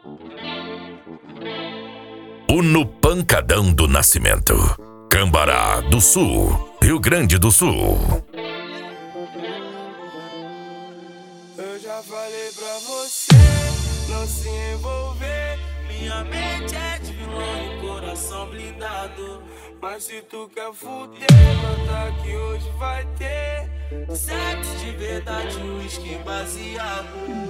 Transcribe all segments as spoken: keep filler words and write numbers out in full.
O No Pancadão do Nascimento, Cambará do Sul, Rio Grande do Sul. Eu já falei pra você não se envolver. Minha mente é de vilão e coração blindado. Mas se tu quer fuder, manda que hoje vai ter sexo de verdade, uísque baseado.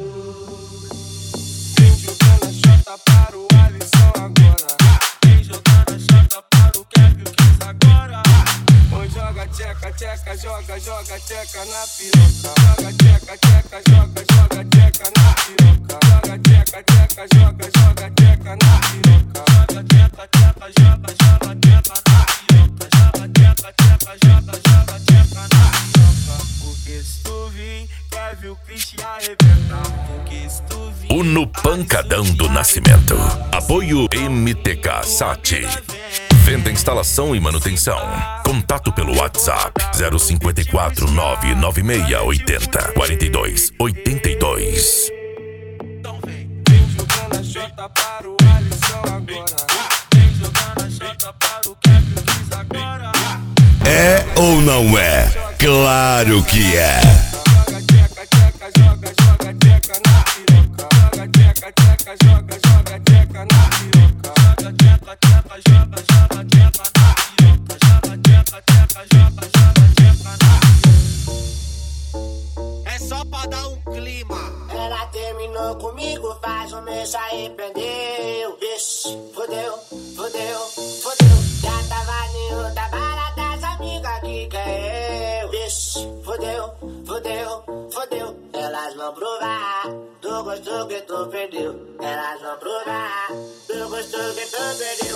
Vem jogando a chota para o Alisson agora. Vem jogando a chota para o Kevin Kiss agora. Oi, joga tcheca, tcheca, joga, joga tcheca na piroca. Joga tcheca, tcheca, joga, joga tcheca na piroca. Joga tcheca, tcheca, joga, joga tcheca na piroca. Joga tcheca, tcheca, joga, joga tcheca na piroca. Joga tcheca, tcheca, joga, joga tcheca na piroca. Porque se tu vir, quer ver o Chris arrebentar. Porque se tu vir, O No Pancadão do Nascimento. Apoio M T K Sat. Venda, instalação e manutenção. Contato pelo WhatsApp zero cinco quatro nove nove seis oito zero quatro dois oito dois. então vem, vem jogando a chota para o Alisson agora. Vem jogando a chota para o Kevin Kiss agora. É ou não é? Claro que é. Joga tcheca, tcheca, joga, joga tcheca na piroca. Joga tcheca, tcheca, joga, joga tcheca na piroca. Joga tcheca, tcheca, joga, joga tcheca na piroca. Joga tcheca, tcheca, joga, joga tcheca na piroca. É só pra dar um clima. Ela terminou comigo, faz um mês, se arrependeu. Vixe, fodeu, fodeu, fodeu. Já tava em outra barata, as amigas que quer eu. Vixe, fodeu, fodeu, fodeu. Elas vão provar do gosto que tu perdeu. Elas vão provar do gosto que tu perdeu.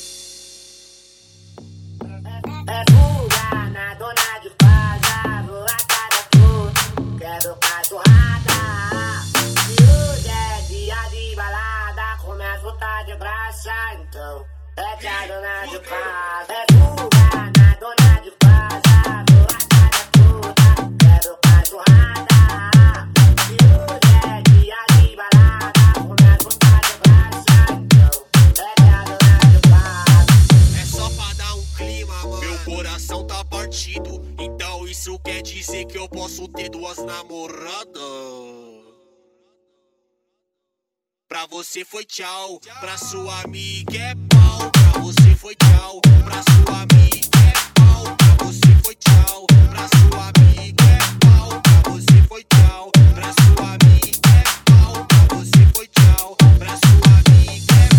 É fuga na dona de casa, vou atrás tudo. Quero cachorrada. Se hoje é dia de balada, começa a tá de graça, então é que a dona de casa. É fuga na dona de casa, vou atrás tudo. Quero cachorrada. Se hoje é dia de balada, começa a tá de graça, então é que a dona de casa. É só pra dar um clima, mano. Meu coração tá partido, então isso quer dizer que eu posso ter duas namoradas. Pra você foi tchau, pra sua amiga é pau. Pra você foi tchau, pra sua amiga é pau. Pra você foi tchau, pra sua amiga é pau. Pra você foi tchau, pra sua amiga é pau. Pra você foi tchau, pra sua amiga é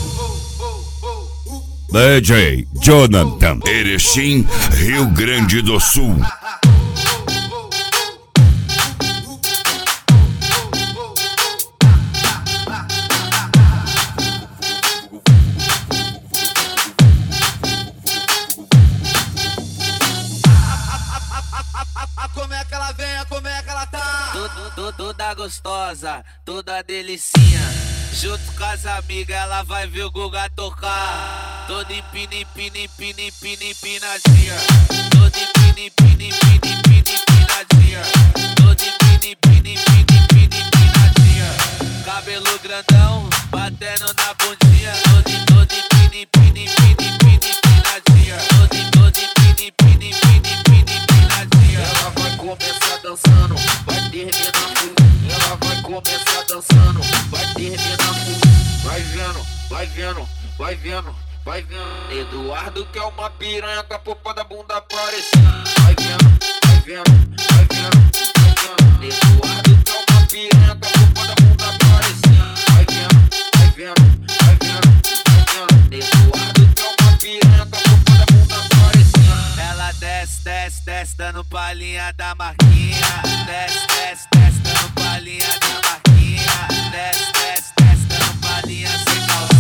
pau. D J Jonathan, Erechim, Rio Grande do Sul. Como é que ela vem, como é que ela tá? Tudo, tudo, toda gostosa, toda delicinha. Junto com as amigas, ela vai ver o Guga tocar. Toda empina, empina, empina, empina, empinadinha. Toda empina, empina, empina, empina, empinadinha. Toda empina, empina, empina, empina, empinadinha. Cabelo grandão, batendo na bundinha. Toda, toda empina, empina, empina, empina, empinadinha. Toda, toda empina, empina, empina, empina, empinadinha. Ela vai começar dançando, vai terminar full. Ela vai começar dançando, vai terminar full. Vai vendo, vai vendo, vai vendo, vai vendo. Eduardo que é uma piranha com a popa da bunda aparecendo. Vai vendo, vai vendo, vai vendo, vai vendo. Eduardo que é uma piranha com a popa da bunda aparecendo. Vai vendo, vai vendo, vai vendo, vai vendo. Eduardo que é uma piranha com a popa da bunda aparecendo. Ela desce, desce, desce, dando palhinha da marquinha. Desce, desce, desce, dando palhinha da marquinha. Desce, desce, desce, dando palhinha sem calcinha.